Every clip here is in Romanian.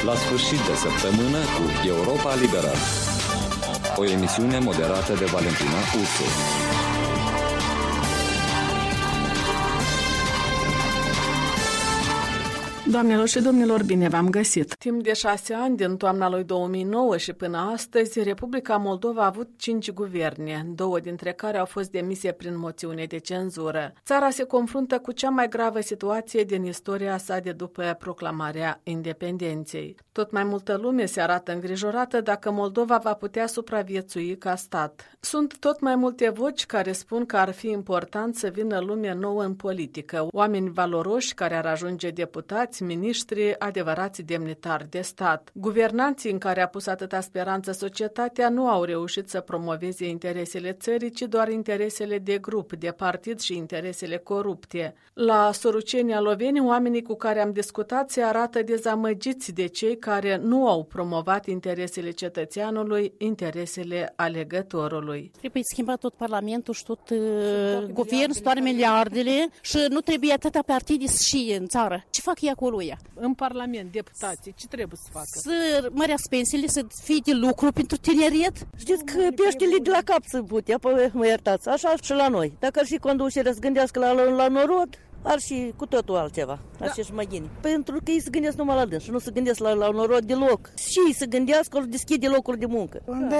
La sfârșit de săptămână cu Europa Liberă. O emisiune moderată de Valentina Ursu. Doamnelor și domnilor, bine v-am găsit! Timp de 6 ani, din toamna lui 2009 și până astăzi, Republica Moldova a avut 5 guverne, 2 dintre care au fost demise prin moțiune de cenzură. Țara se confruntă cu cea mai gravă situație din istoria sa de după proclamarea independenței. Tot mai multă lume se arată îngrijorată dacă Moldova va putea supraviețui ca stat. Sunt tot mai multe voci care spun că ar fi important să vină lume nouă în politică, oameni valoroși care ar ajunge deputați, miniștri, adevărați demnitari de stat. Guvernanții în care a pus atâta speranță societatea nu au reușit să promoveze interesele țării, ci doar interesele de grup, de partid și interesele corupte. La Sorucenia Loveni, oamenii cu care am discutat se arată dezamăgiți de cei care nu au promovat interesele cetățeanului, interesele alegătorului. Trebuie schimbat tot parlamentul și tot guvernul, toate miliardele și nu trebuie atâta partide și în țară. Ce fac ei acolo ea? În Parlament, deputații, ce trebuie să facă? Să mărească pensiile, să fie de lucru pentru tineret. Știți că peștele de la cap să putea, mă iertați, așa și la noi. Dacă ar fi conducerea să gândească la norod, ar fi cu totul altceva, așa și mai gine. Pentru că ei se gândesc numai la dâns și nu se gândesc la norod deloc. Și ei se gândească, își deschide locuri de muncă. Unde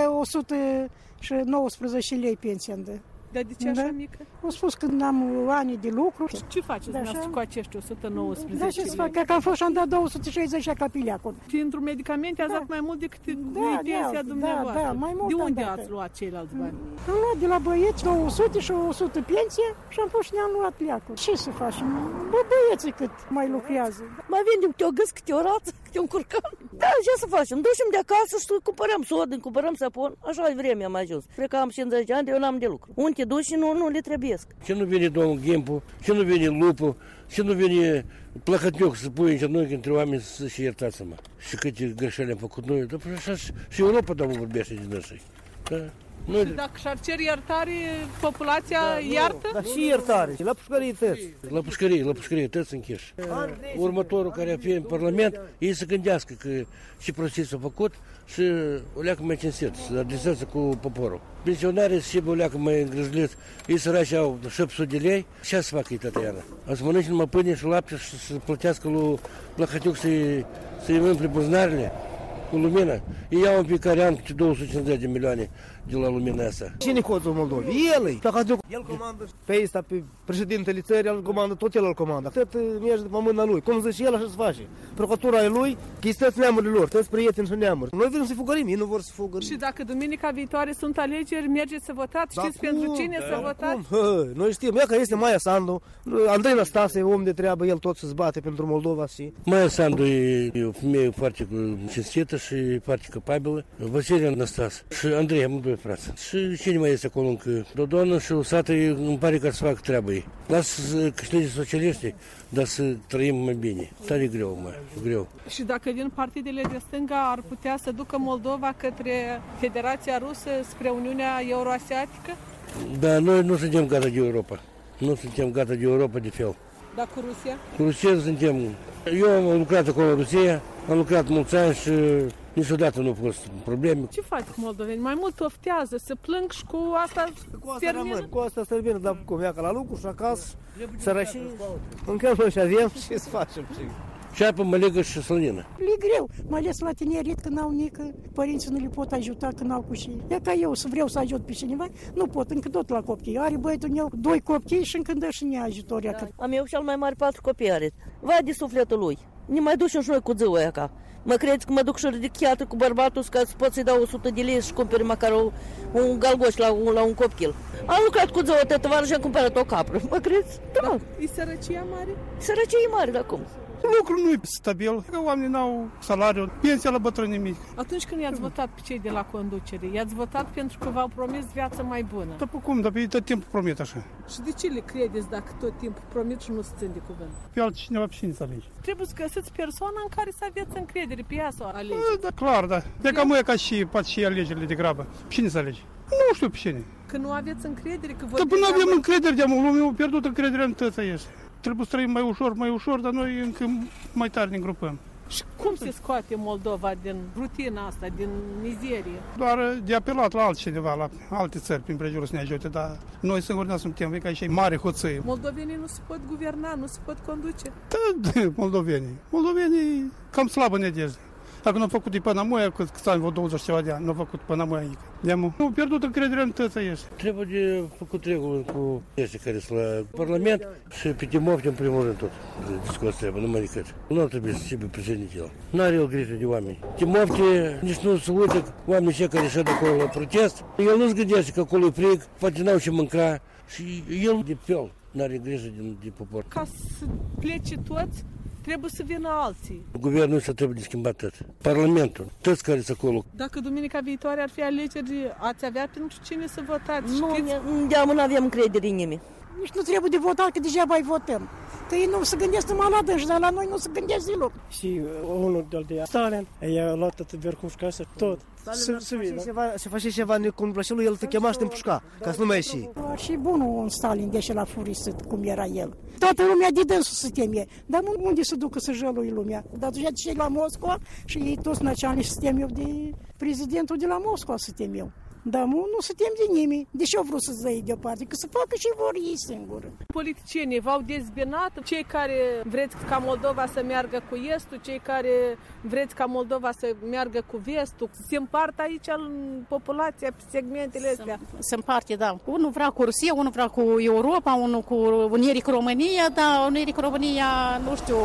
119 lei pensia îndă. Dar de ce așa mică? Au spus că n-am ani de lucru. Ce faceți dumneavoastră cu acești 119 Da, ce să fac? Că am fost și am dat 260 ca piliacul. Pentru medicamente ați dat mai mult decât pensia dumneavoastră. Da, mai mult. De unde ați luat ceilalți bani? Am luat de la băieți 200 și 100 pensie și am fost și ne-am luat pliacul. Ce să facem? Bă, băieții cât mai lucrează. Mai vindem câte o gâs, câte o rață, câte un curcan. Da, ce să facem? Ducem de acasă și cumpărăm sod, cumpărăm sapon. Așa e vremea mai ajuns. Cred că am 50 de ani, eu n-am de lucru. Unde te duci și nu le trebuiesc. Ce nu vine domnul Ghempu, ce nu vine Lupu, ce nu vine Plăhătniuc să pui în genunchi între oameni și iertați-mă. Și câte greșeli am făcut noi. Dar așa și Europa, domnul, vorbește din așa. Da? Și dacă și-ar cer iertare, populația iartă? Dar și iertare, la pușcărie tăți. La pușcărie tăți încheși. Următorul care a fi în Parlament, ei să gândească că și procesul a făcut și o leacă mai cinstit, să adresează cu poporul. Pensionarii și o leacă mai îngrijliți, ei sărași au 700 de lei, ce să facă ei tătăiană? A să mănânce numai pâine și lapte și să plătească lui Plăhătiuc să-i umple buzunarele cu lumină. Ei iau în fiecare an câte 250 de milioane de la lumina asta. Cine coțul Moldovei? El comandă pe ăsta, pe președintele țării, el comandă, tot el îl comandă. Tot merge după mâna lui. Cum zice el, așa se face. Procuratura e lui, că este neamurile lor, toți prieteni și neamuri. Noi vrem să fugărim, ei nu vor să fugă. Și dacă duminica viitoare sunt alegeri, mergeți să votați? Știți pentru cine să votați? Noi știm, ea că este Maia Sandu, Andrei Năstase, om de treabă, el tot se zbate pentru Moldova și... Maia Sandu e o femeie foarte cinstită și foarte capabilă. Vasilie Năstase și Andrei, amândoi frați. Și cine mai este acolo încă? Dodonă și Usată, îmi pare că să facă treaba ei. Lasă să câștige socialiștii, dar să trăim mai bine. Tare greu. Și dacă din partidele de stânga ar putea să ducă Moldova către Federația Rusă spre Uniunea Euroasiatică? Da, noi nu suntem gata de Europa. Nu suntem gata de Europa de fel. Dar cu Rusia? Cu Rusia suntem. Eu am lucrat acolo în Rusia, am lucrat mulți ani și niciodată nu au fost probleme. Ce fac moldoveni? Mai mult oftează, se plâng și cu asta termină? Cu asta se termină, dar cum ia ca la lucru și acasă, sărășii, încă noi și avem și să facem. Ceapă, mălegă și slănină. E greu, mai ales la tineret, că n-au nică, părinții nu le pot ajuta, că n-au cu și. E ca eu să vreau să ajut pe cineva, nu pot, încă tot la copii. Are băiatul meu 2 copii și încă dă și ne ajutor. Da. Am eu cel mai mare 4 copii are. Vai de sufletul lui. Ne mai ducem și noi cu zâua aia ca. Mă credeți că mă duc și ridichiată cu bărbatul ca să pot să-i dau 100 de lei și cumperi măcar un galgoș la un copil. Am lucrat cu zău tătăvară și am cumpărat o capră. Mă credeți? Da. E sărăcia mare? Sărăcia e mare, dar cum? Lucrul nu e stabil, că oamenii n-au salariu, pensia la bătrâni mici. Atunci când i-ați votat pe cei de la conducere, i-ați votat pentru că v-au promis viață mai bună. După cum, dar pe tot timpul promit așa. Și de ce le credeți dacă tot timpul promit și nu se țin de cuvânt? Pe altcineva, pe cine să alegi? Trebuie să găsiți persoana în care să aveți încredere, pe ea să o alegi. Da, clar, da. De ca mâine ca și poate și alegerile de grabă. Pe cine să alegi? Nu știu pe cine. Că nu aveți încredere? Că dar până avem încredere, lumea a pierdut încrederea în tăța este. Trebuie să trăim mai ușor, dar noi încă mai tare ne grupăm. Și cum se scoate Moldova din rutina asta, din mizerie? Doar de apelat la altcineva, la alte țări prin prejurul să ne ajute, dar noi singuri nu suntem, vei ca și mare hoțăie. Moldovenii nu se pot guverna, nu se pot conduce. Da, moldovenii cam slabă nedejde. Dacă nu au făcut până amuia, câți ani, 20 ceva de ani, nu au făcut până amuia nică. Nu pierdut încrederea în tăța este. Trebuie de făcut regulă cu este care sunt la Parlament și pe Timofte în primul rând tot. Discuția trebuie, numai decât. Nu ar trebui să fie președinte el. N-are el grijă de oameni. Timofte nici nu se uită oamenii cei care șed acolo la protest. El nu-și gândește că acolo e frig, poate n-au ce mânca și el de fel n-are grijă de popor. Ca să plece toți, trebuie să vină alții. Guvernul ăsta trebuie de schimbat tot. Parlamentul, toți care sunt acolo. Dacă duminica viitoare ar fi alegeri, ați avea pentru cine să votați? Nu avem încredere în nimeni. Nici nu trebuie de votat, că deja mai votăm. Că ei nu se gândesc numai la dânși, dar la noi nu se gândesc deloc. Și unul de Stalin, i-a luat tot verhușca să tot. Se face ceva necumplă și lui el te chema și te împușca, ca să nu mai ieși. Ar fi bun un Stalin, deși la furisit, cum era el. Toată lumea de dânsul se teme. Dar unde se ducă să jălui lumea? Dar deja cei la Moscova și ei toți naționaliști se temeau de prezidentul de la Moscova se temeau. Dar nu se tem de nimeni. Deși au vrut să-ți dăie deoparte, că să facă ce vor ei singuri. Politicienii v-au dezbinat, cei care vreți ca Moldova să meargă cu estul, cei care vreți ca Moldova să meargă cu vestul. Se împart aici în populația, pe segmentele astea. Se împarte, da. Unul vrea cu Rusia, unul vrea cu Europa, unul cu Unirii cu România, dar Unirii cu România, nu știu,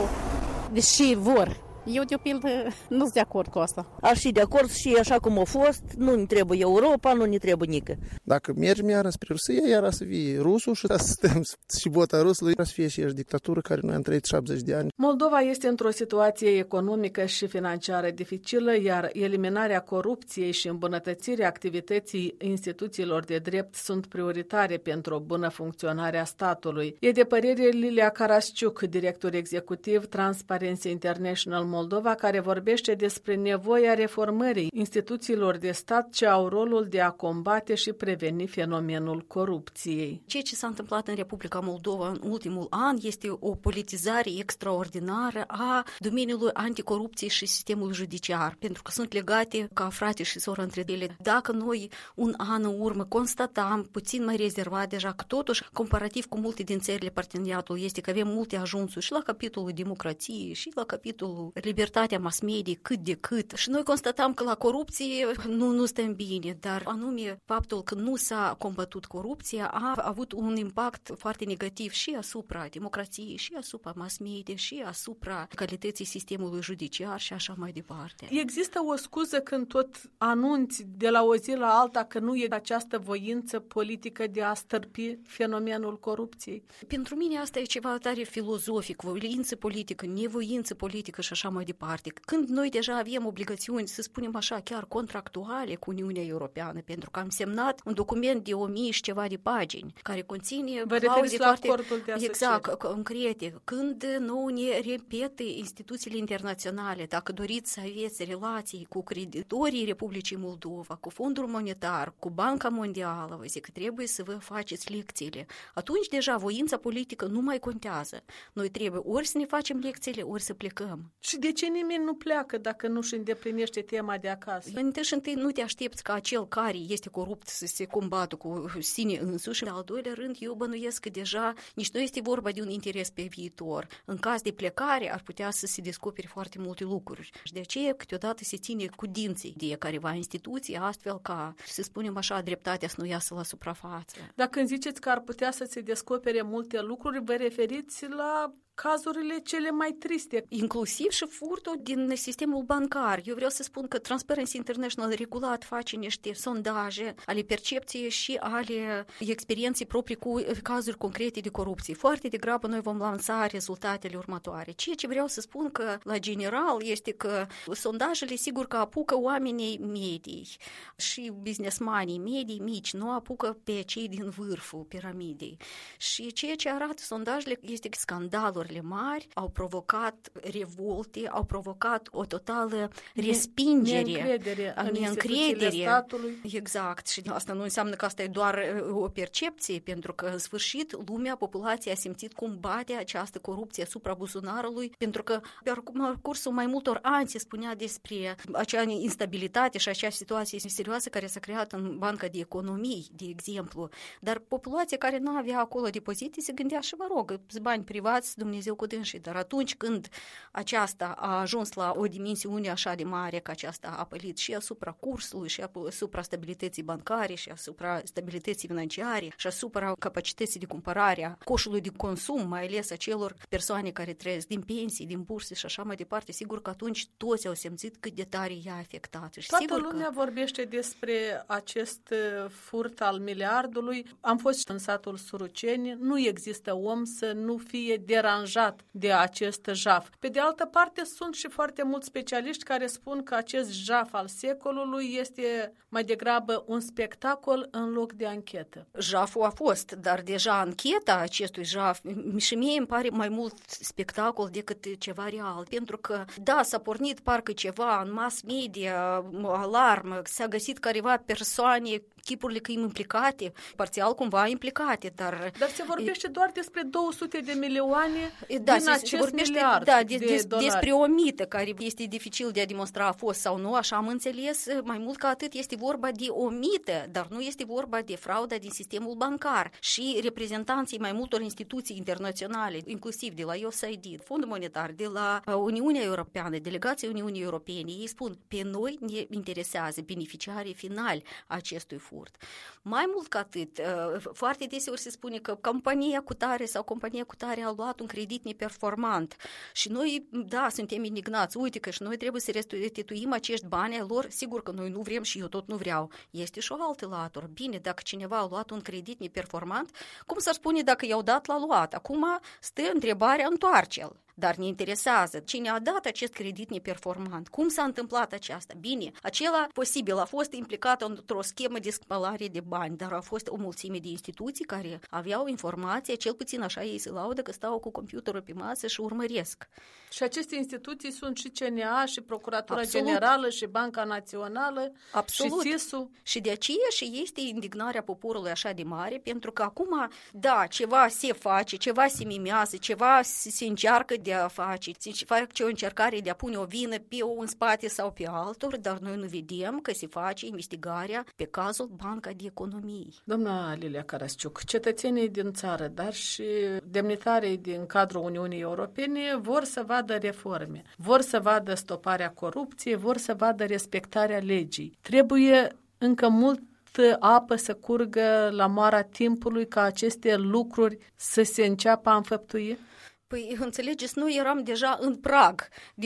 deși vor. Eu, de pildă, nu sunt de acord cu asta. Aș fi de acord și așa cum a fost, nu ne trebuie Europa, nu ne trebuie nică. Dacă mergem iară spre Rusia, iară să fie rusul și să stăm și bota rusului, să fie și dictatură care noi am trăit 70 de ani. Moldova este într-o situație economică și financiară dificilă, iar eliminarea corupției și îmbunătățirea activității instituțiilor de drept sunt prioritare pentru o bună funcționare a statului. E de părere Lilia Carasciuc, director executiv Transparency International Moldova, care vorbește despre nevoia reformării instituțiilor de stat ce au rolul de a combate și preveni fenomenul corupției. Ceea ce s-a întâmplat în Republica Moldova în ultimul an este o politizare extraordinară a domeniului anticorupție și sistemului judiciar, pentru că sunt legate ca frate și soră între ele. Dacă noi un an în urmă constatam puțin mai rezervat deja că totuși, comparativ cu multe din țările parteneriatului, este că avem multe ajunsuri și la capitolul democrație și la capitolul libertatea mass media cât de cât. Și noi constatam că la corupție nu stăm bine, dar anume faptul că nu s-a combătut corupția a avut un impact foarte negativ și asupra democrației, și asupra mass media, și asupra calității sistemului judiciar și așa mai departe. Există o scuză când tot anunți de la o zi la alta că nu e această voință politică de a stărpi fenomenul corupției? Pentru mine asta e ceva tare filozofic, voință politică, nevoință politică și așa mai departe. Când noi deja avem obligațiuni, să spunem așa, chiar contractuale cu Uniunea Europeană, pentru că am semnat un document de 1000 și ceva de pagini, care conține clauze foarte exact, concrete. Când nu ne repete instituțiile internaționale, dacă doriți să aveți relații cu creditorii Republicii Moldova, cu Fondul Monetar, cu Banca Mondială, vă zic că trebuie să vă faceți lecțiile. Atunci deja voința politică nu mai contează. Noi trebuie ori să ne facem lecțiile, ori să plecăm. Și de ce nimeni nu pleacă dacă nu își îndeplinește tema de acasă? Întâi nu te aștepți ca acel care este corupt să se combată cu sine însuși. De al doilea rând, eu bănuiesc că deja nici nu este vorba de un interes pe viitor. În caz de plecare ar putea să se descopere foarte multe lucruri. Și de aceea câteodată se ține cu dinții de careva instituție, astfel ca, să spunem așa, dreptatea să nu iasă la suprafață. Dacă când ziceți că ar putea să se descopere multe lucruri, vă referiți la cazurile cele mai triste. Inclusiv și furtul din sistemul bancar. Eu vreau să spun că Transparency International regulat face niște sondaje ale percepției și ale experienței proprii cu cazuri concrete de corupție. Foarte degrabă noi vom lansa rezultatele următoare. Ceea ce vreau să spun că, la general, este că sondajele sigur că apucă oamenii medii și businessmanii medii mici, nu apucă pe cei din vârful piramidei. Și ceea ce arată sondajele este scandaluri firmele mari au provocat revolte, au provocat o totală respingere, neîncredere statului. Exact. Și asta nu înseamnă că asta e doar o percepție, pentru că în sfârșit lumea, populația a simțit cum bate această corupție asupra buzunarului, pentru că pe cursul mai multor ani se spunea despre acea instabilitate și acea situație serioasă care s-a creat în Banca de Economii, de exemplu. Dar populația care nu avea acolo depozite se gândea și, bani privați, Dumnezeu cu dânsii. Dar atunci când aceasta a ajuns la o dimensiune așa de mare, că aceasta a apălit și asupra cursului, și asupra stabilității bancare, și asupra stabilității financiare, și asupra capacității de cumpărare a coșului de consum, mai ales a celor persoane care trăiesc din pensii, din burse și așa mai departe, sigur că atunci toți au simțit cât de tare i-a afectat. Și toată lumea vorbește despre acest furt al miliardului. Am fost în satul Suruceni, nu există om să nu fie deranjat de acest jaf. Pe de altă parte, sunt și foarte mulți specialiști care spun că acest jaf al secolului este mai degrabă un spectacol în loc de anchetă. Jaful a fost, dar deja ancheta acestui jaf și mie îmi pare mai mult spectacol decât ceva real, pentru că, da, s-a pornit parcă ceva în mass media, alarmă, s-a găsit careva persoane, chipurile că implicate, parțial cumva implicate, dar se vorbește doar despre 200 de milioane din acest miliard de dolari. Despre o mită care este dificil de a demonstra a fost sau nu, așa am înțeles, mai mult ca atât este vorba de o mită, dar nu este vorba de frauda din sistemul bancar și reprezentanții mai multor instituții internaționale, inclusiv de la USAID, Fondul Monetar, de la Uniunea Europeană, Delegația Uniunii Europene, ei spun, pe noi ne interesează beneficiarii finali acestui furt. Mai mult ca atât, foarte deseori se spune că compania cutare sau compania cutare a luat un credit neperformant și noi, da, suntem indignați, uite că și noi trebuie să restituim acești bani ai lor, sigur că noi nu vrem și eu tot nu vreau. Este și o altă latură. Bine, dacă cineva a luat un credit neperformant, cum s-ar spune dacă i-au dat la luat? Acum stă întrebarea, întoarce-l. Dar ne interesează cine a dat acest credit neperformant, cum s-a întâmplat aceasta. Bine, acela posibil a fost implicat într-o schemă de spălare de bani, dar a fost o mulțime de instituții care aveau informație, cel puțin așa ei se laudă că stau cu computerul pe masă și urmăresc. Și aceste instituții sunt și CNA, și Procuratura Generală, și Banca Națională, și SIS-ul. Și de aceea și este indignarea poporului așa de mare, pentru că acum, da, ceva se face, ceva se mimează, ceva se încearcă de a face, se face o încercare de a pune o vină pe un spate sau pe altul, dar noi nu vedem că se face investigarea pe cazul Banca de Economii. Doamna Lilia Carasciuc, cetățenii din țară, dar și demnitarii din cadrul Uniunii Europene vor să vadă reforme, vor să vadă stoparea corupției, vor să vadă respectarea legii. Trebuie încă mult apă să curgă la moara timpului ca aceste lucruri să se înceapă a înfăptui? Păi, înțelegeți, noi eram deja în prag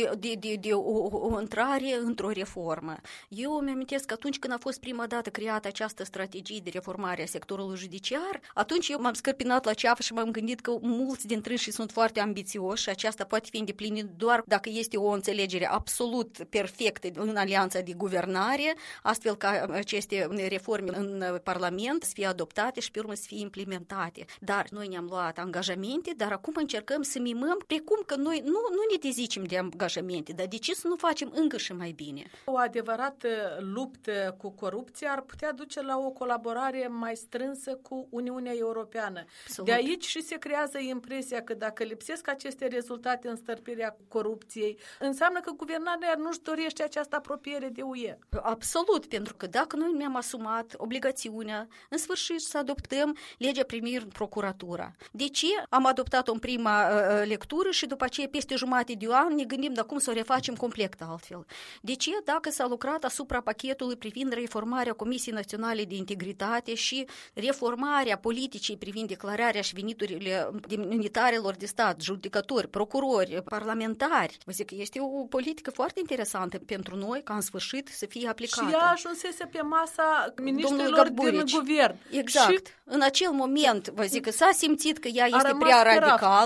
de o intrare într-o reformă. Eu îmi amintesc că atunci când a fost prima dată creată această strategie de reformare a sectorului judiciar, atunci eu m-am scărpinat la ceafă și m-am gândit că mulți dintre ei sunt foarte ambițioși și aceasta poate fi îndeplinită doar dacă este o înțelegere absolut perfectă în alianța de guvernare, astfel ca aceste reforme în Parlament să fie adoptate și pe urmă să fie implementate. Dar noi ne-am luat angajamente, dar acum încercăm să mimăm, precum că noi nu ne dezicem de angajamente, dar de ce să nu facem încă și mai bine? O adevărată luptă cu corupția ar putea duce la o colaborare mai strânsă cu Uniunea Europeană. Absolut. De aici și se creează impresia că dacă lipsesc aceste rezultate în stărpirea corupției, înseamnă că guvernarea nu-și dorește această apropiere de UE. Absolut, pentru că dacă noi ne-am asumat obligațiunea, în sfârșit să adoptăm legea privind procuratura. De ce am adoptat-o în prima lectură și după aceea peste jumătate de an ne gândim cum să o refacem complet altfel? De ce dacă s-a lucrat asupra pachetului privind reformarea Comisiei Naționale de Integritate și reformarea politicii privind declararea și veniturile demnitarilor de stat, judecători, procurori, parlamentari, vă zic că este o politică foarte interesantă pentru noi ca în sfârșit să fie aplicată. Și ea ajunsese pe masa ministrilor din guvern. Exact. Și în acel moment, vă zic că s-a simțit că ea este prea radicală,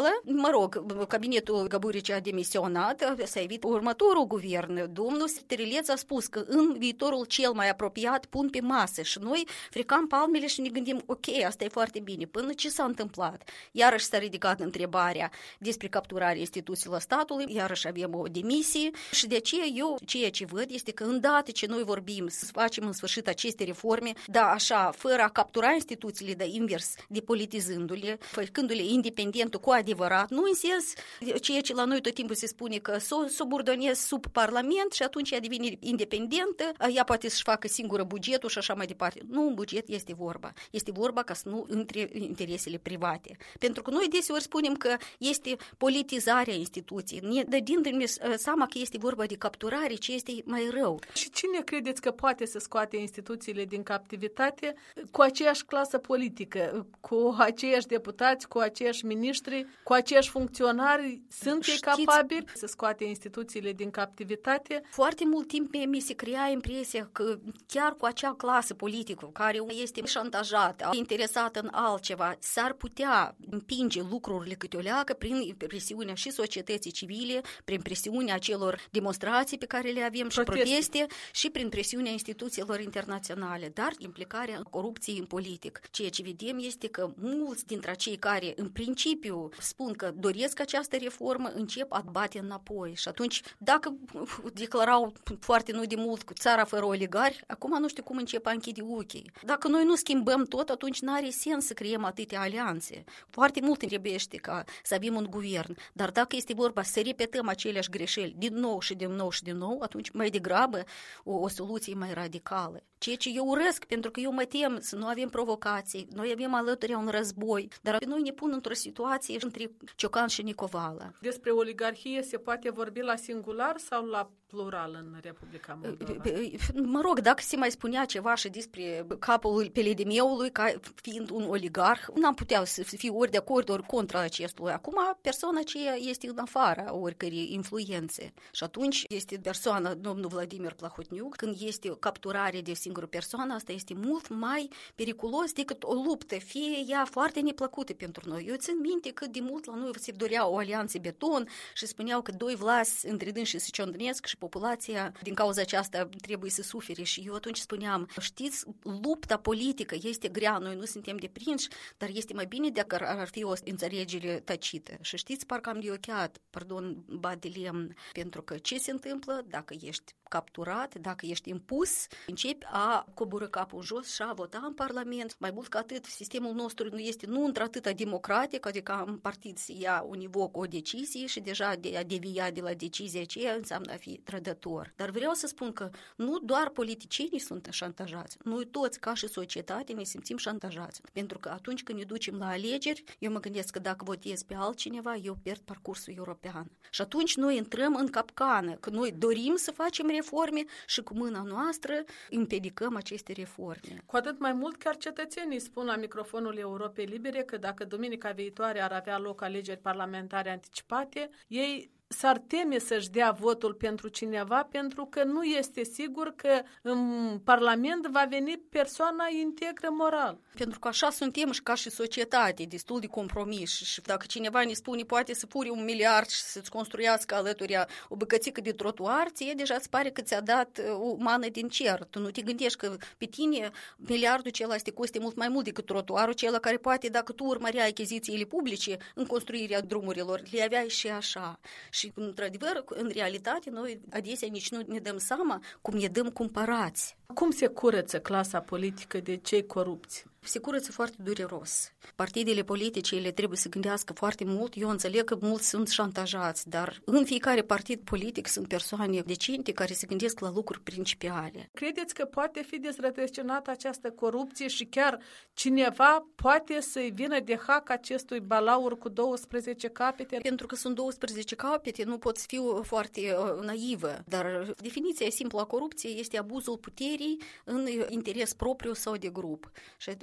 mă rog, cabinetul Gaburici a demisionat, s-a evit următorul guvern. Domnul Sterileț a spus că în viitorul cel mai apropiat pun pe masă și noi fricam palmele și ne gândim, ok, asta e foarte bine. Până ce s-a întâmplat? Iarăși s-a ridicat întrebarea despre capturarea instituțiilor statului, iarăși avem o demisie și de aceea eu ceea ce văd este că îndată ce noi vorbim să facem în sfârșit aceste reforme, da, așa, fără a captura instituțiile, dar invers, depolitizându-le, făcându-le independente cu adevărat, nu în sens ceea ce la noi tot timpul se spune că s-o subordonez sub Parlament și atunci ea devine independentă, ea poate să-și facă singură bugetul și așa mai departe. Nu în buget este vorba. Este vorba ca să nu între interesele private. Pentru că noi deseori spunem că este politizarea instituției, ne dădindu-ne seama că este vorba de capturare, ce este mai rău. Și cine credeți că poate să scoate instituțiile din captivitate cu aceeași clasă politică, cu aceiași deputați, cu aceiași miniștri, cu aceiași funcționari? Sunt ei capabili să scoate instituțiile din captivitate? Foarte mult timp mi se crea impresia că chiar cu acea clasă politică care este șantajată, interesată în altceva, s-ar putea împinge lucrurile câte o leacă prin presiunea și societății civile, prin presiunea celor demonstrații pe care le avem și proteste și prin presiunea instituțiilor internaționale, dar implicarea corupției în politic. Ceea ce vedem este că mulți dintre cei care în principiu spun că doresc această reformă încep a bate înapoi și atunci dacă declarau foarte nu de mult cu țara fără oligari, acum nu știu cum încep a închide ochii. Dacă noi nu schimbăm tot, atunci n-are sens să creăm atâtea alianțe. Foarte mult trebuiește ca să avem un guvern, dar dacă este vorba să repetăm aceleași greșeli din nou și din nou și din nou, atunci mai degrabă o soluție mai radicală. Ceea ce eu urăsc, pentru că eu mă tem să nu avem provocații, noi avem alături un război, dar noi ne pun într-o situație între Ciocan și Nicovală. Despre oligarhie se poate vorbi la singular sau la plural în Republica Moldova? Mă rog, dacă se mai spunea ceva și despre capul Peledemeului ca fiind un oligarh, n-am putea să fiu ori de acord, ori contra acestui. Acum, persoana aceea este în afara oricărei influențe. Și atunci este persoana domnul Vladimir Plahotniuc. Când este capturare de singură persoană, asta este mult mai periculos decât o luptă, fie ea foarte neplăcută pentru noi. Eu țin minte cât de mult la noi se dorea o alianță beton și spuneau că doi vlasi între dânsi și se ciondănesc și populația din cauza aceasta trebuie să sufere. Și eu atunci spuneam, știți, lupta politică este grea, noi nu suntem deprinși, dar este mai bine dacă ar fi o înțelegere tacită. Și știți, parcă am de ochiat, pardon, bat de lemn, pentru că ce se întâmplă dacă ești capturat, dacă ești impus, începi a coborî capul în jos și a vota în Parlament. Mai mult ca atât, sistemul nostru nu este într-atâta democratic, adică în partid să ia univoc o decizie și deja a devia de la decizia aceea înseamnă a fi trădător. Dar vreau să spun că nu doar politicienii sunt șantajați, noi toți ca și societate ne simțim șantajați. Pentru că atunci când ne ducem la alegeri, eu mă gândesc că dacă votez pe altcineva, eu pierd parcursul european. Și atunci noi intrăm în capcană, că noi dorim să facem reforme și cu mâna noastră împiedicăm aceste reforme. Cu atât mai mult chiar cetățenii spun la microfonul Europei Libere că dacă duminica viitoare ar avea loc alegeri parlamentare anticipate, ei s-ar teme să-și dea votul pentru cineva pentru că nu este sigur că în Parlament va veni persoana integră moral. Pentru că așa suntem și ca și societate, destul de compromis. Și dacă cineva ne spune poate să furi 1 miliard și să-ți construiască alături o bucățică de trotuar, ție deja îți pare că ți-a dat o mană din cer. Tu nu te gândești că pe tine miliardul acela te coste mult mai mult decât trotuarul acela care poate, dacă tu urmăreai achizițiile publice în construirea drumurilor, le aveai și așa. Și, într-adevăr, în realitate, noi adesea nici nu ne dăm seama cum ne dăm cumpărați. Cum se curăță clasa politică de cei corupți? Se curăță foarte dureros. Partidele politice ele trebuie să gândească foarte mult. Eu înțeleg că mulți sunt șantajați, dar în fiecare partid politic sunt persoane decente care se gândesc la lucruri principiale. Credeți că poate fi dezrădăcinată această corupție și chiar cineva poate să-i vină de hac acestui balaur cu 12 capete? Pentru că sunt 12 capete, nu pot fi foarte naivă, dar definiția simplă a corupției este abuzul puterii în interes propriu sau de grup. Și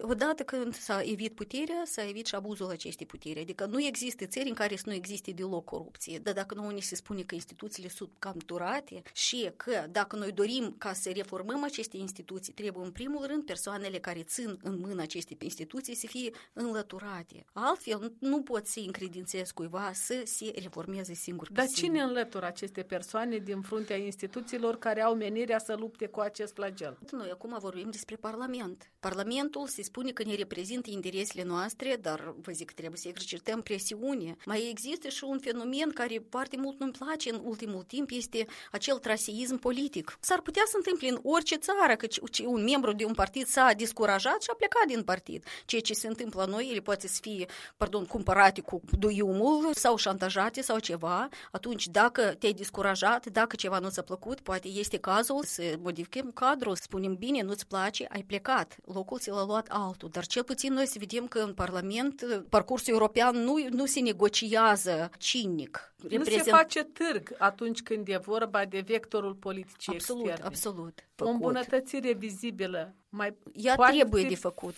odată când s-a evit puterea, s-a evit și abuzul acestei puteri. Adică nu există țări în care să nu existe deloc corupție. Dar dacă nouă ni se spune că instituțiile sunt capturate și că dacă noi dorim ca să reformăm aceste instituții, trebuie în primul rând persoanele care țin în mână aceste instituții să fie înlăturate. Altfel nu poți să încredințezi cuiva să se reformeze singur. Dar cine înlătură aceste persoane din fruntea instituțiilor care au menirea să lupte cu acest flagel? Noi acum vorbim despre Parlament. Parlamentul se spune că ne reprezintă interesele noastre, dar vă zic că trebuie să exercităm presiune. Mai există și un fenomen care foarte mult nu-mi place în ultimul timp, este acel traseism politic. S-ar putea să întâmple în orice țară că un membru de un partid s-a descurajat și a plecat din partid. Ceea ce se întâmplă la noi, ele poate să fie, cumpărate cu duiumul sau șantajate sau ceva. Atunci, dacă te-ai descurajat, dacă ceva nu ți-a plăcut, poate este cazul să modificăm cadrul, spunem bine, nu-ți place, ai plecat. Locul ți l-a luat altul. Dar cel puțin noi să vedem că în Parlament parcursul european nu se negociază cinic. Nu se face târg atunci când e vorba de vectorul politicii externe. Absolut. O îmbunătățire vizibilă ea trebuie de făcută.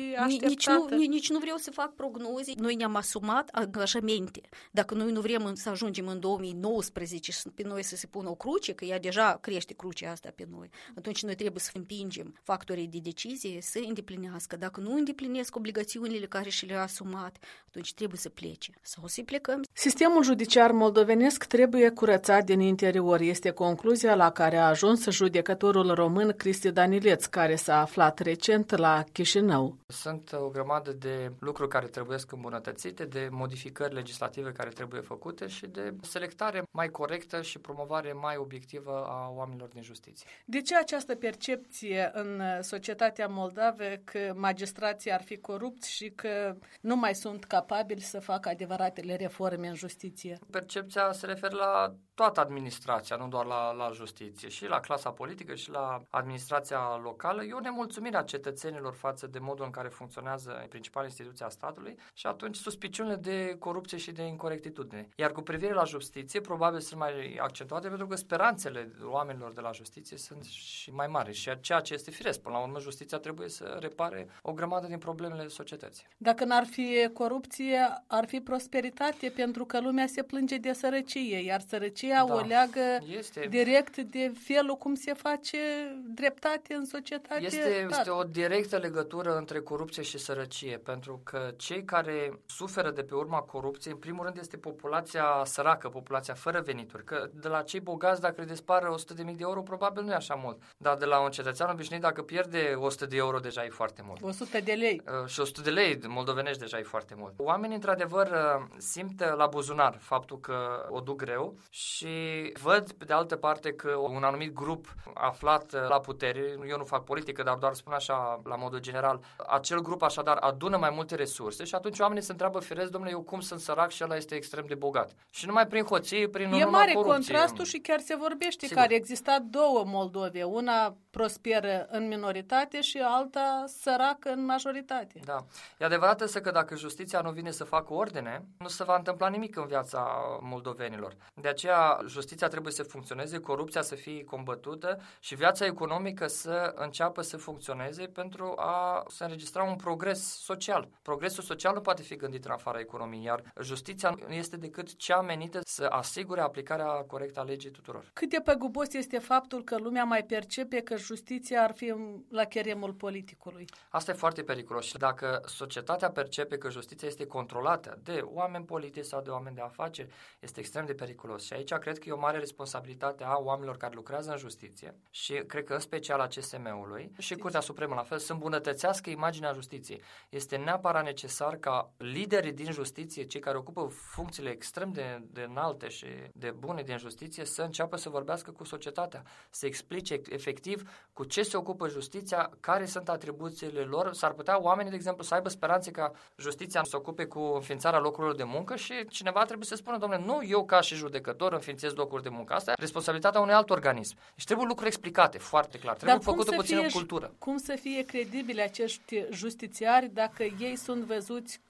Nici nu vreau să fac prognoze. Noi ne-am asumat angajamente. Dacă noi nu vrem să ajungem în 2019 și pe noi să se pună o cruce, că ea deja crește crucea asta pe noi, atunci noi trebuie să împingem factorii de decizie să îndeplinească. Dacă nu îndeplinesc obligațiunile care și le-a asumat, atunci trebuie să plece. Sau să plecăm. Sistemul judiciar moldovenesc trebuie curățat din interior. Este concluzia la care a ajuns judecătorul român Cristi Danileț, care s-a aflat recent la Chișinău. Sunt o grămadă de lucruri care trebuie îmbunătățite, de modificări legislative care trebuie făcute și de selectare mai corectă și promovare mai obiectivă a oamenilor din justiție. De ce această percepție în societatea moldavă că magistrații ar fi corupți și că nu mai sunt capabili să facă adevăratele reforme în justiție? Percepția se referă la toată administrația, nu doar la justiție, și la clasa politică și la administrația locală. E o nemulțumire a cetățenilor față de modul în care funcționează principala instituție a statului și atunci suspiciunile de corupție și de incorectitudine. Iar cu privire la justiție, probabil sunt mai accentuate pentru că speranțele oamenilor de la justiție sunt și mai mari și ceea ce este firesc. Până la urmă, justiția trebuie să repare o grămadă din problemele societății. Dacă n-ar fi corupție, ar fi prosperitate, pentru că lumea se plânge de sărăcie, iar sărăcia o leagă direct de felul cum se face dreptate în societate. Este o directă legătură între corupție și sărăcie, pentru că cei care suferă de pe urma corupției, în primul rând, este populația săracă, populația fără venituri. Că de la cei bogați, dacă îi dispară 100.000 de euro, probabil nu e așa mult. Dar de la un cetățean obișnuit, dacă pierde 100 de euro, deja e foarte mult. 100 de lei. Și 100 de lei moldovenești deja e foarte mult. Oamenii, într-adevăr, simt la buzunar faptul că o duc greu și văd, pe de altă parte, că un anumit grup aflat la putere, eu nu fac politică, dar doar spun așa la modul general, acel grup așadar adună mai multe resurse și atunci oamenii se întreabă firesc, domnule, eu cum sunt sărac și ăla este extrem de bogat. Și numai prin hoție, prin e mare contrastul și chiar se vorbește că ar exista două Moldove, una prosperă în minoritate și alta săracă în majoritate. Da. E adevărat însă că dacă justiția nu vine să facă ordine, nu se va întâmpla nimic în viața moldovenilor. De aceea justiția trebuie să funcționeze, corupția să fie combătută și viața economică să înceapă să funcționeze pentru a se înregistra un progres social. Progresul social nu poate fi gândit în afara economiei, iar justiția nu este decât cea menită să asigure aplicarea corectă a legii tuturor. Cât de păgubos este faptul că lumea mai percepe că justiția ar fi la cheremul politicului? Asta e foarte periculos și dacă societatea percepe că justiția este controlată de oameni politici sau de oameni de afaceri, este extrem de periculos. Și aici cred că e o mare responsabilitate a oamenilor care lucrează în justiție și cred că în special a CSM-ului și Curtea Supremă la fel să îmbunătățească imaginea justiției. Este neapărat necesar ca liderii din justiție, cei care ocupă funcțiile extrem de înalte și de bune din justiție, să înceapă să vorbească cu societatea, să explice efectiv cu ce se ocupă justiția, care sunt atribuțiile lor. S-ar putea oamenii, de exemplu, să aibă speranțe ca justiția să se ocupe cu înființarea locurilor de muncă și cineva trebuie să spună, domnule, nu eu ca și judecător înființez locuri de muncă. Asta e responsabilitatea unui alt organism. Deci trebuie lucruri explicate foarte clar. Trebuie făcută puțină cultură. Cum să fie credibili acești justițiari dacă ei sunt văzuți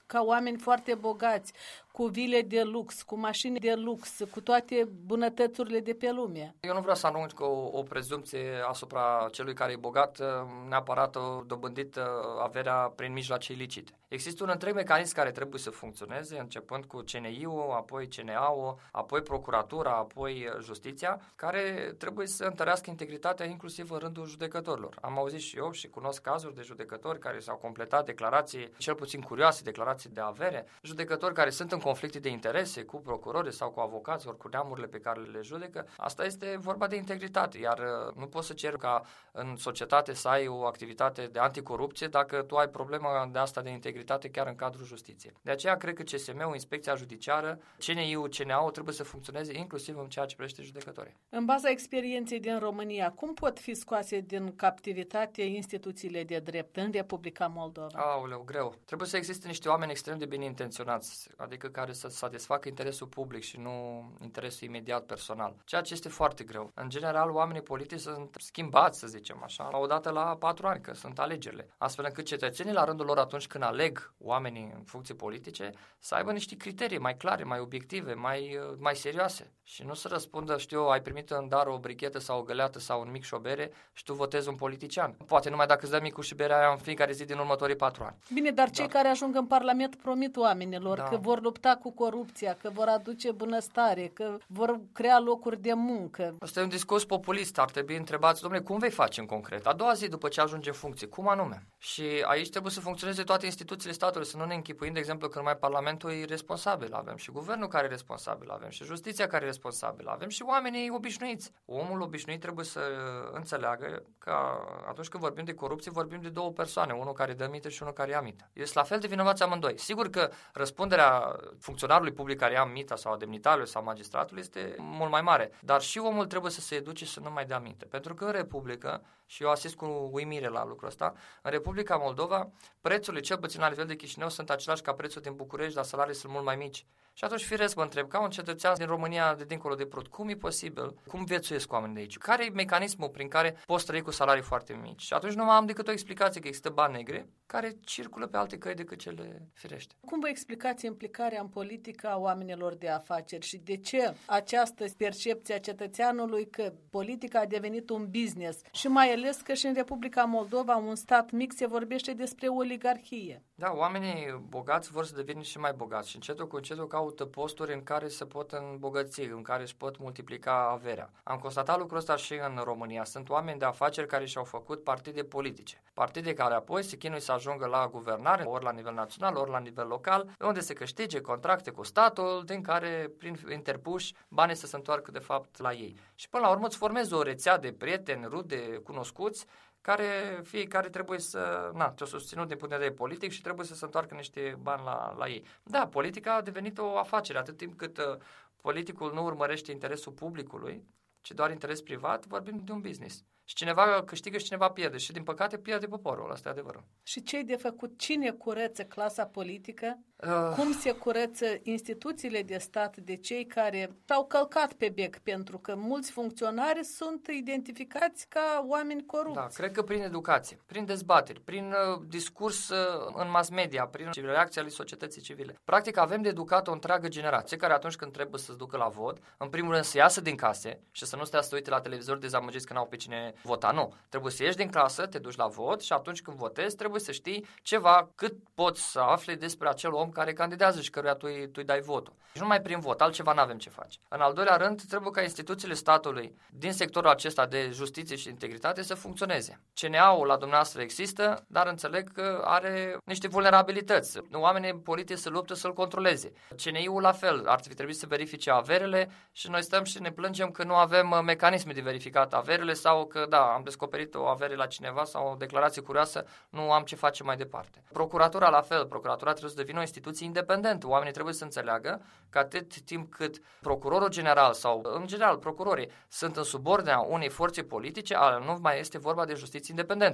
ca oameni foarte bogați, cu vile de lux, cu mașini de lux, cu toate bunătățurile de pe lume. Eu nu vreau să arunc o prezumție asupra celui care e bogat, neapărat dobândit averea prin mijloace ilicite. Există un întreg mecanism care trebuie să funcționeze, începând cu CNI-ul, apoi CNA-ul, apoi procuratura, apoi justiția, care trebuie să întărească integritatea inclusiv în rândul judecătorilor. Am auzit și eu și cunosc cazuri de judecători care s-au completat declarații cel puțin curioase, declarații de avere, judecători care sunt în conflicte de interese cu procurori sau cu avocați, ori cu neamurile pe care le judecă. Asta este vorba de integritate, iar nu poți să ceri ca în societate să ai o activitate de anticorupție dacă tu ai problema de asta de integritate chiar în cadrul justiției. De aceea cred că CSM-ul, Inspecția Judiciară, CNI-ul, CNA-ul trebuie să funcționeze inclusiv în ceea ce privește judecătorii. În baza experienței din România, cum pot fi scoase din captivitate instituțiile de drept în Republica Moldova? Aoleu, greu. Trebuie să existe niște oameni extrem de bine intenționați, adică care să satisfacă interesul public și nu interesul imediat personal. Ceea ce este foarte greu. În general, oamenii politici sunt schimbați, să zicem așa, odată la 4 ani, că sunt alegerile. Astfel încât cetățenii, la rândul lor, atunci când aleg oamenii în funcții politice, să aibă niște criterii mai clare, mai obiective, mai serioase. Și nu să răspundă, ai primit în dar o brichetă sau o găleată sau un mic și o bere și tu votezi un politician. Poate numai dacă îți dă micul și berea aia în fiecare zi din următorii 4 ani. Bine, dar cei care ajung în Parlament promit oamenilor că vor lupta cu corupția, că vor aduce bunăstare, că vor crea locuri de muncă. Asta e un discurs populist. Ar trebui întrebați, domnule, cum vei face în concret? A doua zi după ce ajunge în funcție, cum anume? Și aici trebuie să funcționeze toate instituțiile statului, să nu ne închipuim, de exemplu, că numai Parlamentul e responsabil. Avem și guvernul care e responsabil, avem și justiția care e responsabilă, avem și oamenii obișnuiți. Omul obișnuit trebuie să înțeleagă că atunci când vorbim de corupție, vorbim de două persoane, unul care dă mită și unul care ia mită. Este la fel de vinovați amândoi. Sigur că răspunderea funcționarului public care ia mita sau a demnitarului sau magistratului este mult mai mare, dar și omul trebuie să se educe să nu mai dea mită. Pentru că în Republică, și eu asist cu uimire la lucrul ăsta, în Republica Moldova, prețurile, cel puțin la nivel de Chișinău, sunt același ca prețul din București, dar salarii sunt mult mai mici. Și atunci, firesc, mă întreb, ca un cetățean din România de dincolo de Prut, cum e posibil? Cum viețuiesc oamenii de aici? Care e mecanismul prin care poți trăi cu salarii foarte mici? Și atunci nu mai am decât o explicație că există bani negri care circulă pe alte căi decât cele firește. Cum vă explicați implicarea în politică a oamenilor de afaceri și de ce această percepție a cetățeanului că politica a devenit un business și mai ales că și în Republica Moldova, un stat mic, se vorbește despre oligarhie? Da, oamenii bogați vor să devină și mai bogați și încetul cu încetul caută posturi în care se pot îmbogăți, în care își pot multiplica averea. Am constatat lucrul ăsta și în România. Sunt oameni de afaceri care și-au făcut partide politice. Partide care apoi se chinuie să ajungă la guvernare, ori la nivel național, ori la nivel local, unde se câștige contracte cu statul, din care, prin interpuși, banii să se întoarcă de fapt la ei. Și până la urmă îți formezi o rețea de prieteni, rude, cunoscuți, care fiecare trebuie să, te-o susținut din punct de vedere politic și trebuie să se întoarcă niște bani la ei. Da, politica a devenit o afacere. Atât timp cât politicul nu urmărește interesul publicului, ci doar interes privat, vorbim de un business. Și cineva câștigă și cineva pierde. Și din păcate pierde poporul, asta e adevărul. Și ce-i de făcut? Cine curăță clasa politică? Cum se curăță instituțiile de stat de cei care s-au călcat pe bec? Pentru că mulți funcționari sunt identificați ca oameni corupți. Da, cred că prin educație, prin dezbateri, prin discurs în mass media, prin reacția ale societății civile. Practic avem de educat o întreagă generație care atunci când trebuie să se ducă la vot, în primul rând să iasă din case și să nu stea să uite la televizor dezamăgiți că n-au pe cine vota. Nu. Trebuie să ieși din clasă, te duci la vot și atunci când votezi trebuie să știi ceva cât poți să afli despre acel om care candidează și căruia tu îi dai votul. Și numai prin vot, altceva n-avem ce face. În al doilea rând, trebuie ca instituțiile statului din sectorul acesta de justiție și integritate să funcționeze. CNA-ul la dumneavoastră există, dar înțeleg că are niște vulnerabilități. Oamenii politici se luptă să-l controleze. CNI-ul la fel, ar trebui să verifice averele și noi stăm și ne plângem că nu avem mecanisme de verificat averele sau că am descoperit o avere la cineva sau o declarație curioasă, nu am ce face mai departe. Procuratura la fel, procuratura trebuie să devină o instituție independentă. Oamenii trebuie să înțeleagă că atât timp cât procurorul general sau în general procurorii sunt în subordinea unei forțe politice, nu mai este vorba de justiție independentă.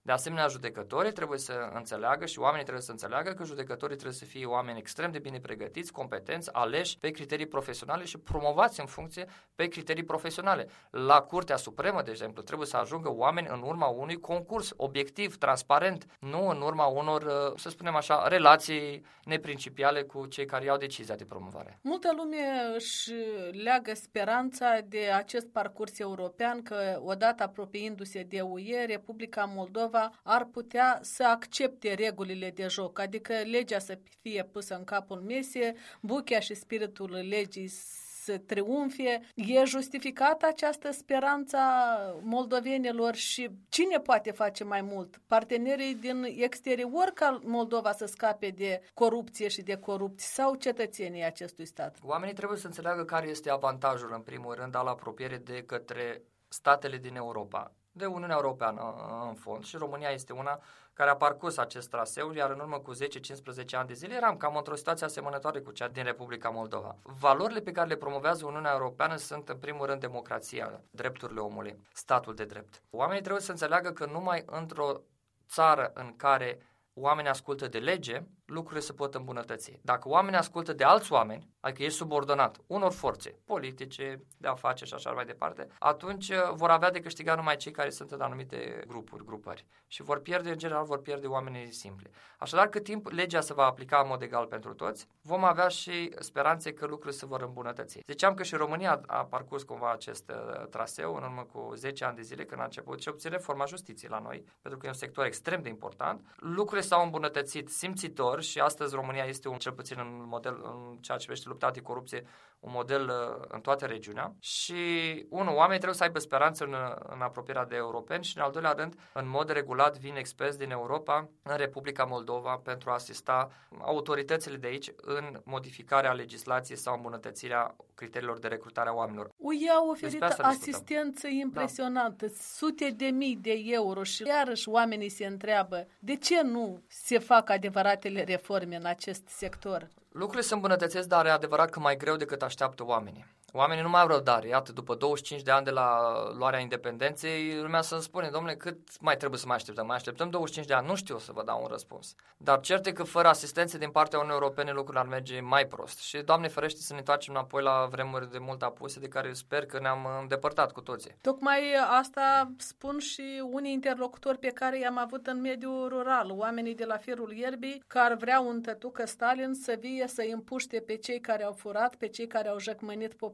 De asemenea, judecătorii trebuie să înțeleagă și oamenii trebuie să înțeleagă că judecătorii trebuie să fie oameni extrem de bine pregătiți, competenți, aleși pe criterii profesionale și promovați în funcție pe criterii profesionale. La Curtea Supremă, de exemplu, trebuie să ajungă oameni în urma unui concurs obiectiv, transparent, nu în urma unor, să spunem așa, relații neprincipiale cu cei care iau decizia de promovare. Multă lume își leagă speranța de acest parcurs european că odată apropiindu-se de UE, Republica Moldova ar putea să accepte regulile de joc, adică legea să fie pusă în capul mesei, buchea și spiritul legii să triumfe. E justificată această speranță moldovenilor și cine poate face mai mult? Partenerii din exterior ca Moldova să scape de corupție și de corupție sau cetățenii acestui stat? Oamenii trebuie să înțeleagă care este avantajul, în primul rând, al apropiere de către statele din Europa, de Uniunea Europeană în fond, și România este una care a parcurs acest traseu, iar în urmă cu 10-15 ani de zile eram cam într-o situație asemănătoare cu cea din Republica Moldova. Valorile pe care le promovează Uniunea Europeană sunt în primul rând democrația, drepturile omului, statul de drept. Oamenii trebuie să înțeleagă că numai într-o țară în care oamenii ascultă de lege, lucrurile se pot îmbunătăți. Dacă oamenii ascultă de alți oameni, adică ești subordonat unor forțe politice, de afaceri și așa mai departe, atunci vor avea de câștigat numai cei care sunt în anumite grupări. Și vor pierde, în general, oamenii simpli. Așadar, cât timp legea se va aplica în mod egal pentru toți, vom avea și speranțe că lucrurile se vor îmbunătăți. Ziceam că și România a parcurs cumva acest traseu în urmă cu 10 ani de zile când a început și obține reforma justiției la noi, pentru că e un sector extrem de important. Lucrurile s-au îmbunătățit simțitor și astăzi România este cel puțin un model în ceea ce privește lupta anticorupție, un model în toată regiunea și, oamenii trebuie să aibă speranță în apropierea de europeni și, în al doilea rând, în mod regulat vin experți din Europa în Republica Moldova pentru a asista autoritățile de aici în modificarea legislației sau îmbunătățirea criteriilor de recrutare a oamenilor. UE a oferit asistență impresionantă, sute de mii de euro și iarăși oamenii se întreabă de ce nu se fac adevăratele reforme în acest sector. Lucrurile se îmbunătățesc, dar e adevărat că mai greu decât așteaptă oamenii. Oamenii nu mai au răbdare. Iată, după 25 de ani de la luarea independenței, lumea să-mi spune, domnule, cât mai trebuie să mai așteptăm? Mai așteptăm 25 de ani? Nu știu să vă dau un răspuns. Dar cert e că fără asistență din partea Uniunii Europene lucrurile ar merge mai prost. Și, Doamne ferește, să ne întoarcem înapoi la vremuri de mult apuse, de care sper că ne-am îndepărtat cu toții. Tocmai asta spun și unii interlocutori pe care i-am avut în mediul rural, oamenii de la firul ierbii, care vreau un tătucă Stalin să vie să împuște pe cei care au furat, pe cei care au jăcmănit populația.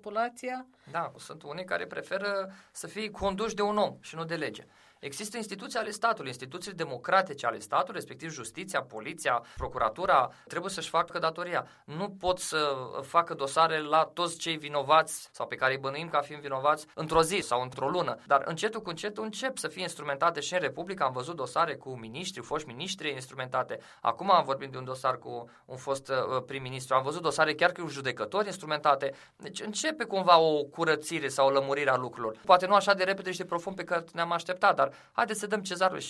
Da, sunt unii care preferă să fie conduși de un om și nu de lege. Există instituții ale statului, instituții democratice ale statului, respectiv justiția, poliția, procuratura, trebuie să-și facă datoria. Nu pot să facă dosare la toți cei vinovați sau pe care îi bănuim ca fiind vinovați într-o zi sau într-o lună, dar încetul cu încetul încep să fie instrumentate și în Republica. Am văzut dosare cu miniștri, foști miniștri instrumentate. Acum am vorbit de un dosar cu un fost prim-ministru. Am văzut dosare chiar cu judecători instrumentate. Deci începe cumva o curățire sau o lămurire a lucrurilor. Poate nu așa de repede și de profund pe care ne-am așteptat, dar haideți să dăm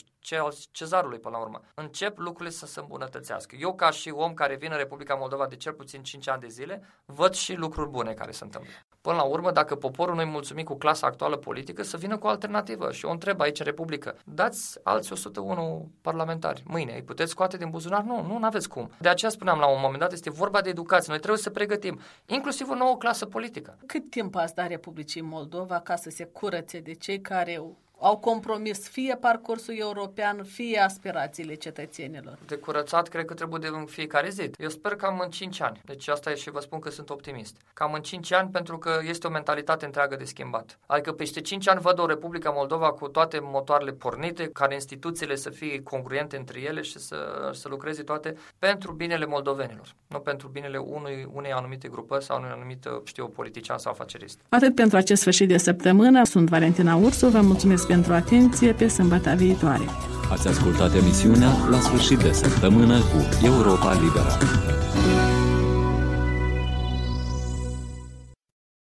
cezarului până la urmă. Încep lucrurile să se îmbunătățească. Eu, ca și om care vin în Republica Moldova de cel puțin 5 ani de zile, văd și lucruri bune care se întâmplă. Până la urmă, dacă poporul nu-i mulțumit cu clasa actuală politică, să vină cu o alternativă. Și eu întreb aici în Republică, dați alți 101 parlamentari mâine, îi puteți scoate din buzunar? Nu aveți cum. De aceea spuneam la un moment dat, este vorba de educație. Noi trebuie să pregătim, inclusiv o nouă clasă politică. Cât timp ați dat Republicii Moldova ca să se curățe de cei care au compromis fie parcursul european, fie aspirațiile cetățenilor? De curățat, cred că trebuie în fiecare zi. Eu sper cam în 5 ani. Deci asta e și vă spun că sunt optimist. Cam în 5 ani, pentru că este o mentalitate întreagă de schimbat. Adică peste 5 ani văd o Republica Moldova cu toate motoarele pornite, care instituțiile să fie congruente între ele și să lucreze toate pentru binele moldovenilor, nu pentru binele unei anumite grupări sau unui anumit, politician sau afacerist. Atât pentru acest sfârșit de săptămână. Sunt Valentina Ursu, vă mulțumesc pentru atenție, pe sâmbătă viitoare. Ați ascultat emisiunea La sfârșit de săptămână cu Europa Liberă.